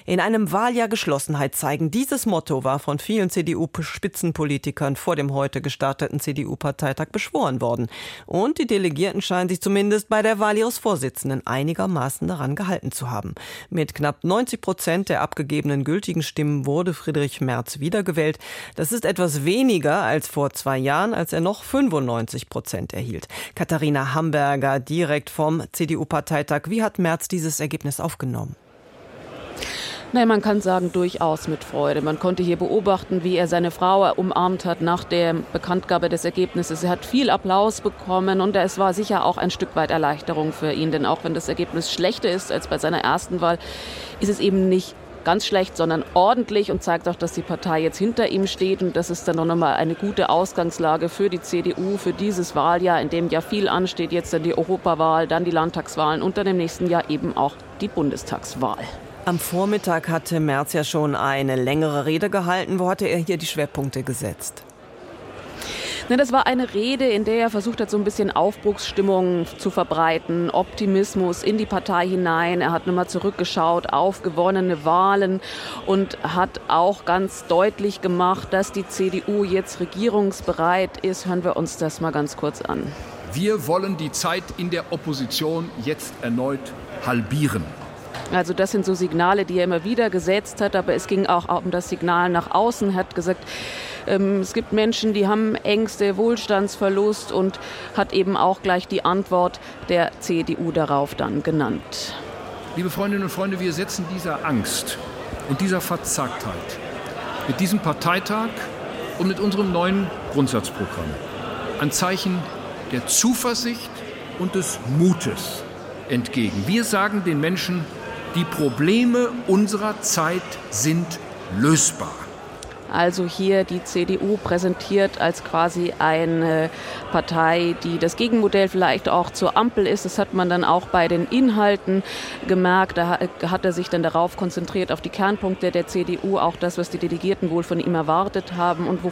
In einem Wahljahr Geschlossenheit zeigen. Dieses Motto war von vielen CDU-Spitzenpolitikern vor dem heute gestarteten CDU-Parteitag beschworen worden. Und die Delegierten scheinen sich zumindest bei der Wahl ihres Vorsitzenden einigermaßen daran gehalten zu haben. Mit knapp 90% der abgegebenen gültigen Stimmen wurde Friedrich Merz wiedergewählt. Das ist etwas weniger als vor 2 Jahren, als er noch 95% erhielt. Katharina Hamburger direkt vom CDU-Parteitag. Wie hat Merz dieses Ergebnis aufgenommen? Nein, man kann sagen, durchaus mit Freude. Man konnte hier beobachten, wie er seine Frau umarmt hat nach der Bekanntgabe des Ergebnisses. Er hat viel Applaus bekommen und es war sicher auch ein Stück weit Erleichterung für ihn. Denn auch wenn das Ergebnis schlechter ist als bei seiner ersten Wahl, ist es eben nicht ganz schlecht, sondern ordentlich und zeigt auch, dass die Partei jetzt hinter ihm steht. Und das ist dann noch mal eine gute Ausgangslage für die CDU, für dieses Wahljahr, in dem ja viel ansteht. Jetzt dann die Europawahl, dann die Landtagswahlen und dann im nächsten Jahr eben auch die Bundestagswahl. Am Vormittag hatte Merz ja schon eine längere Rede gehalten. Wo hatte er hier die Schwerpunkte gesetzt? Das war eine Rede, in der er versucht hat, so ein bisschen Aufbruchsstimmung zu verbreiten, Optimismus in die Partei hinein. Er hat nochmal zurückgeschaut auf gewonnene Wahlen und hat auch ganz deutlich gemacht, dass die CDU jetzt regierungsbereit ist. Hören wir uns das mal ganz kurz an. Wir wollen die Zeit in der Opposition jetzt erneut halbieren. Also das sind so Signale, die er immer wieder gesetzt hat, aber es ging auch um das Signal nach außen. Er hat gesagt, es gibt Menschen, die haben Ängste, Wohlstandsverlust und hat eben auch gleich die Antwort der CDU darauf dann genannt. Liebe Freundinnen und Freunde, wir setzen dieser Angst und dieser Verzagtheit mit diesem Parteitag und mit unserem neuen Grundsatzprogramm ein Zeichen der Zuversicht und des Mutes entgegen. Wir sagen den Menschen, die Probleme unserer Zeit sind lösbar. Also hier die CDU präsentiert als quasi eine Partei, die das Gegenmodell vielleicht auch zur Ampel ist. Das hat man dann auch bei den Inhalten gemerkt. Da hat er sich dann darauf konzentriert, auf die Kernpunkte der CDU, auch das, was die Delegierten wohl von ihm erwartet haben und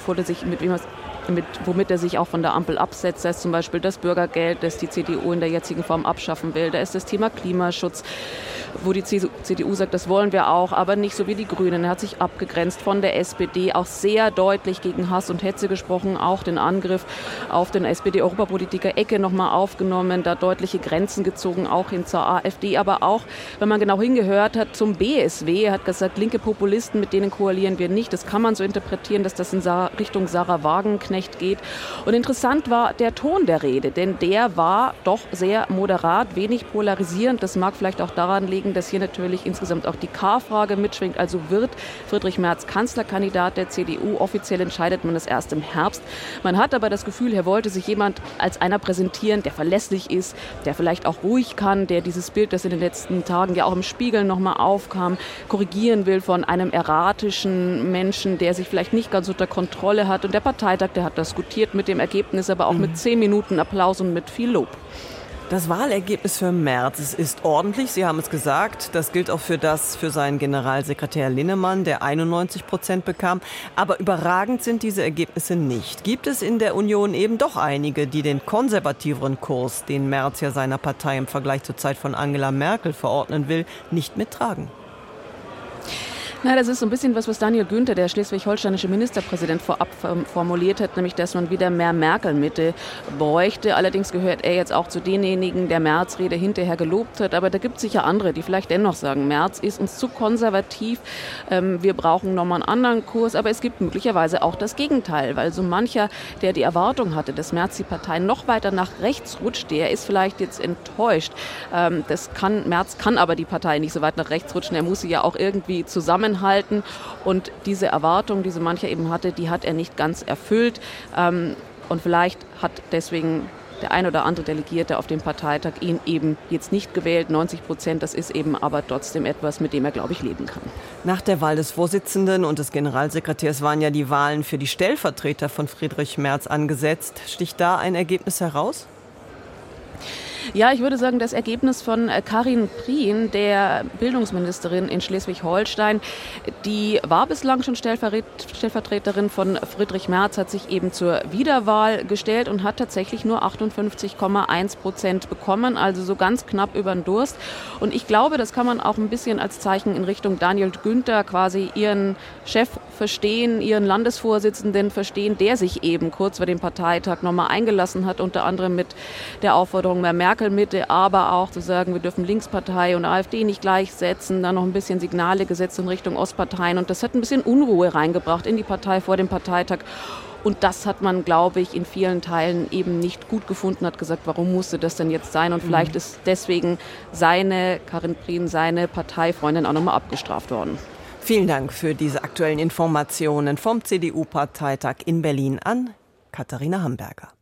womit er sich auch von der Ampel absetzt. Da ist zum Beispiel das Bürgergeld, das die CDU in der jetzigen Form abschaffen will. Da ist das Thema Klimaschutz, wo die CDU sagt, das wollen wir auch, aber nicht so wie die Grünen. Er hat sich abgegrenzt von der SPD, auch sehr deutlich gegen Hass und Hetze gesprochen, auch den Angriff auf den SPD-Europapolitiker Ecke nochmal aufgenommen, da deutliche Grenzen gezogen, auch hin zur AfD, aber auch, wenn man genau hingehört hat, zum BSW. Er hat gesagt, linke Populisten, mit denen koalieren wir nicht. Das kann man so interpretieren, dass das in Richtung Sarah Wagenknecht geht. Und interessant war der Ton der Rede, denn der war doch sehr moderat, wenig polarisierend. Das mag vielleicht auch daran liegen, dass hier natürlich insgesamt auch die K-Frage mitschwingt. Also wird Friedrich Merz Kanzlerkandidat der CDU? Offiziell entscheidet man das erst im Herbst. Man hat aber das Gefühl, hier wollte sich jemand als einer präsentieren, der verlässlich ist, der vielleicht auch ruhig kann, der dieses Bild, das in den letzten Tagen ja auch im Spiegel nochmal aufkam, korrigieren will von einem erratischen Menschen, der sich vielleicht nicht ganz unter Kontrolle hat. Und der Parteitag, der hat das gutiert mit dem Ergebnis, aber auch mit 10 Minuten Applaus und mit viel Lob. Das Wahlergebnis für Merz, es ist ordentlich, Sie haben es gesagt. Das gilt auch für seinen Generalsekretär Linnemann, der 91% bekam. Aber überragend sind diese Ergebnisse nicht. Gibt es in der Union eben doch einige, die den konservativeren Kurs, den Merz ja seiner Partei im Vergleich zur Zeit von Angela Merkel verordnen will, nicht mittragen? Na, das ist so ein bisschen was Daniel Günther, der schleswig-holsteinische Ministerpräsident, vorab formuliert hat, nämlich, dass man wieder mehr Merkel-Mitte bräuchte. Allerdings gehört er jetzt auch zu denjenigen, der Merz-Rede hinterher gelobt hat. Aber da gibt es sicher andere, die vielleicht dennoch sagen, Merz ist uns zu konservativ, wir brauchen nochmal einen anderen Kurs. Aber es gibt möglicherweise auch das Gegenteil, weil so mancher, der die Erwartung hatte, dass Merz die Partei noch weiter nach rechts rutscht, der ist vielleicht jetzt enttäuscht. Merz kann aber die Partei nicht so weit nach rechts rutschen, er muss sie ja auch irgendwie zusammenhalten. Und diese Erwartung, die so mancher eben hatte, die hat er nicht ganz erfüllt. Und vielleicht hat deswegen der ein oder andere Delegierte auf dem Parteitag ihn eben jetzt nicht gewählt. 90%, das ist eben aber trotzdem etwas, mit dem er, glaube ich, leben kann. Nach der Wahl des Vorsitzenden und des Generalsekretärs waren ja die Wahlen für die Stellvertreter von Friedrich Merz angesetzt. Sticht da ein Ergebnis heraus? Ja, ich würde sagen, das Ergebnis von Karin Prien, der Bildungsministerin in Schleswig-Holstein, die war bislang schon Stellvertreterin von Friedrich Merz, hat sich eben zur Wiederwahl gestellt und hat tatsächlich nur 58,1% bekommen, also so ganz knapp über den Durst. Und ich glaube, das kann man auch ein bisschen als Zeichen in Richtung Daniel Günther, quasi ihren Chef verstehen, ihren Landesvorsitzenden verstehen, der sich eben kurz vor dem Parteitag nochmal eingelassen hat, unter anderem mit der Aufforderung mehr Merkel-Mitte, aber auch zu sagen, wir dürfen Linkspartei und AfD nicht gleichsetzen, dann noch ein bisschen Signale gesetzt in Richtung Ostparteien. Und das hat ein bisschen Unruhe reingebracht in die Partei vor dem Parteitag. Und das hat man, glaube ich, in vielen Teilen eben nicht gut gefunden, hat gesagt, warum musste das denn jetzt sein? Und vielleicht ist deswegen Karin Prien, seine Parteifreundin auch nochmal abgestraft worden. Vielen Dank für diese aktuellen Informationen vom CDU-Parteitag in Berlin an Katharina Hamberger.